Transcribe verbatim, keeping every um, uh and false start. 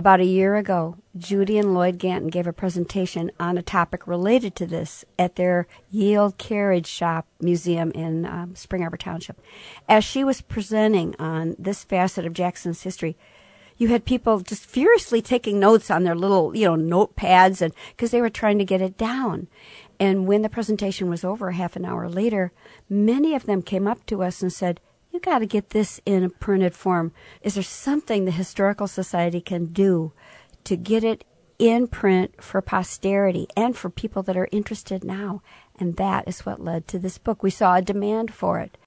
About a year ago, Judy and Lloyd Ganton gave a presentation on a topic related to this at their Yield Carriage Shop Museum in um, Spring Arbor Township. As she was presenting on this facet of Jackson's history, you had people just furiously taking notes on their little, you know, notepads, and because they were trying to get it down. And when the presentation was over, half an hour later, many of them came up to us and said, "You got to get this in a printed form. Is there something the Historical Society can do to get it in print for posterity and for people that are interested now?" And that is what led to this book. We saw a demand for it.